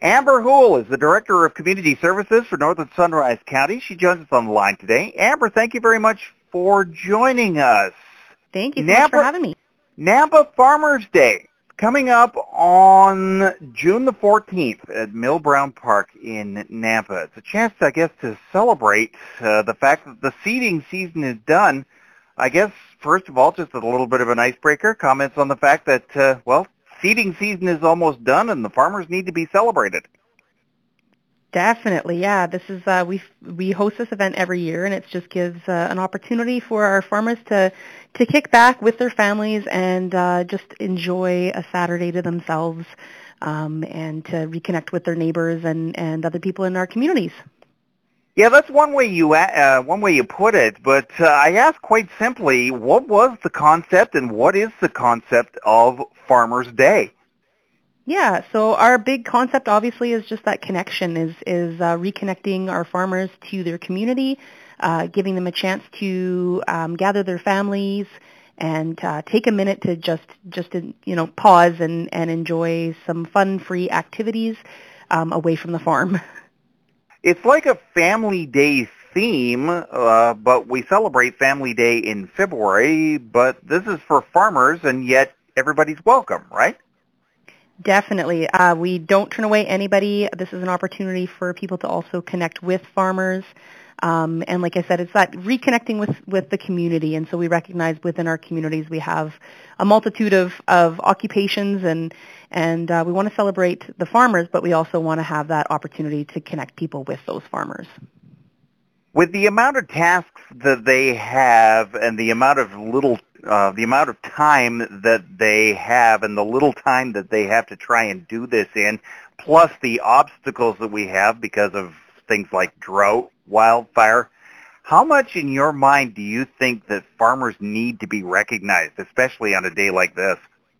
Amber Houle is the Director of Community Services for Northern Sunrise County. She joins us on the line today. Amber, thank you very much for joining us. Thank you so much for having me. Nampa Farmers Day, coming up on June the 14th at Mill Brown Park in Nampa. It's a chance, I guess, to celebrate the fact that the seeding season is done. I guess, first of all, just a little bit of an icebreaker, comments on the fact that, seeding season is almost done and the farmers need to be celebrated. Definitely, yeah. This is we host this event every year, and it just gives an opportunity for our farmers to kick back with their families and just enjoy a Saturday to themselves, and to reconnect with their neighbors and other people in our communities. Yeah, that's one way you put it. But I asked quite simply, what was the concept and what is the concept of Farmers Day? Yeah, so our big concept obviously is just that connection, is reconnecting our farmers to their community, giving them a chance to gather their families and take a minute to just pause and enjoy some fun-free activities away from the farm. It's like a Family Day theme, but we celebrate Family Day in February, but this is for farmers and yet everybody's welcome, right? Definitely. We don't turn away anybody. This is an opportunity for people to also connect with farmers. And like I said, it's that reconnecting with the community. And so we recognize within our communities we have a multitude of occupations and we want to celebrate the farmers, but we also want to have that opportunity to connect people with those farmers. With the amount of tasks that they have and the amount of time that they have and the little time that they have to try and do this in, plus the obstacles that we have because of things like drought, wildfire, how much in your mind do you think that farmers need to be recognized, especially on a day like this?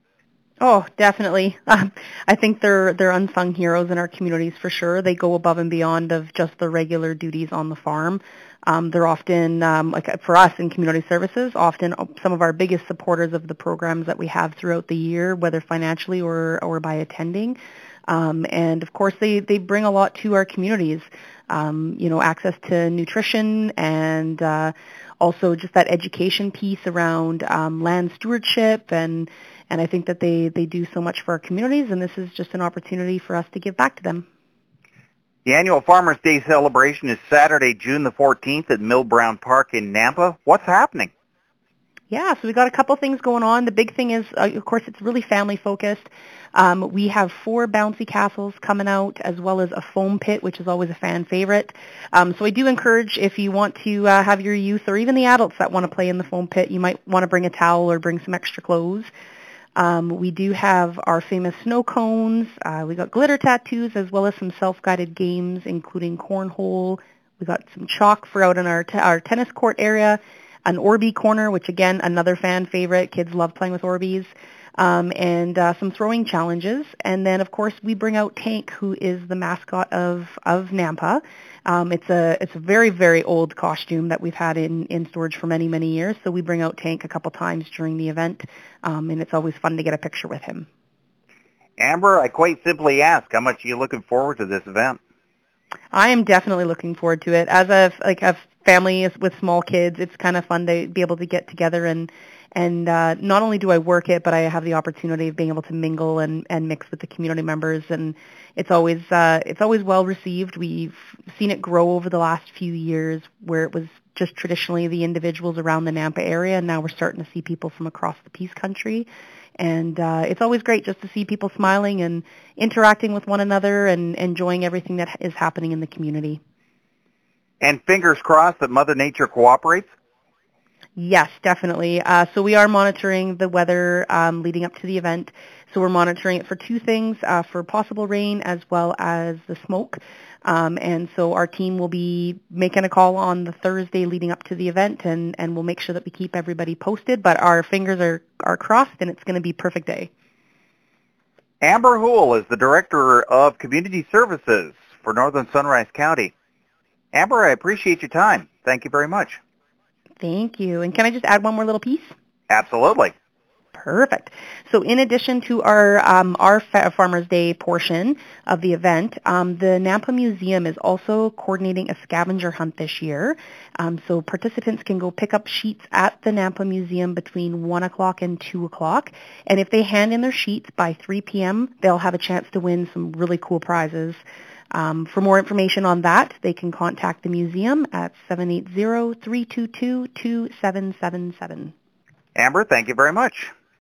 Oh, definitely. I think they're unsung heroes in our communities for sure. They go above and beyond of just the regular duties on the farm. They're often, like for us in community services, often some of our biggest supporters of the programs that we have throughout the year, whether financially or by attending. And of course, they bring a lot to our communities. Access to nutrition and also just that education piece around land stewardship and I think that they do so much for our communities, and this is just an opportunity for us to give back to them. The annual Farmers Day celebration is Saturday, June the 14th at Mill Brown Park in Nampa. What's happening? Yeah, so we got a couple things going on. The big thing is, of course, it's really family-focused. We have 4 bouncy castles coming out, as well as a foam pit, which is always a fan favorite. So I do encourage, if you want to have your youth or even the adults that want to play in the foam pit, you might want to bring a towel or bring some extra clothes. We do have our famous snow cones. We got glitter tattoos as well as some self-guided games, including cornhole. We got some chalk for out in our tennis court area, an Orby corner, which again another fan favorite. Kids love playing with Orbeez, and some throwing challenges. And then of course we bring out Tank, who is the mascot of Nampa. It's a very, very old costume that we've had in storage for many, many years. So we bring out Tank a couple times during the event, and it's always fun to get a picture with him. Amber, I quite simply ask, how much are you looking forward to this event? I am definitely looking forward to it. As a family with small kids, it's kind of fun to be able to get together and not only do I work it, but I have the opportunity of being able to mingle and mix with the community members, and it's always well received. We've seen it grow over the last few years, where it was just traditionally the individuals around the Nampa area, and now we're starting to see people from across the Peace Country. And it's always great just to see people smiling and interacting with one another and enjoying everything that is happening in the community. And fingers crossed that Mother Nature cooperates? Yes, definitely. So we are monitoring the weather leading up to the event. So we're monitoring it for 2 things, for possible rain as well as the smoke. And so our team will be making a call on the Thursday leading up to the event, and we'll make sure that we keep everybody posted. But our fingers are crossed, and it's going to be a perfect day. Amber Houle is the Director of Community Services for Northern Sunrise County. Amber, I appreciate your time. Thank you very much. Thank you. And can I just add one more little piece? Absolutely. Perfect. So in addition to our Farmers Day portion of the event, the Nampa Museum is also coordinating a scavenger hunt this year. So participants can go pick up sheets at the Nampa Museum between 1 o'clock and 2 o'clock. And if they hand in their sheets by 3 p.m., they'll have a chance to win some really cool prizes. For more information on that, they can contact the museum at 780-322-2777. Amber, thank you very much.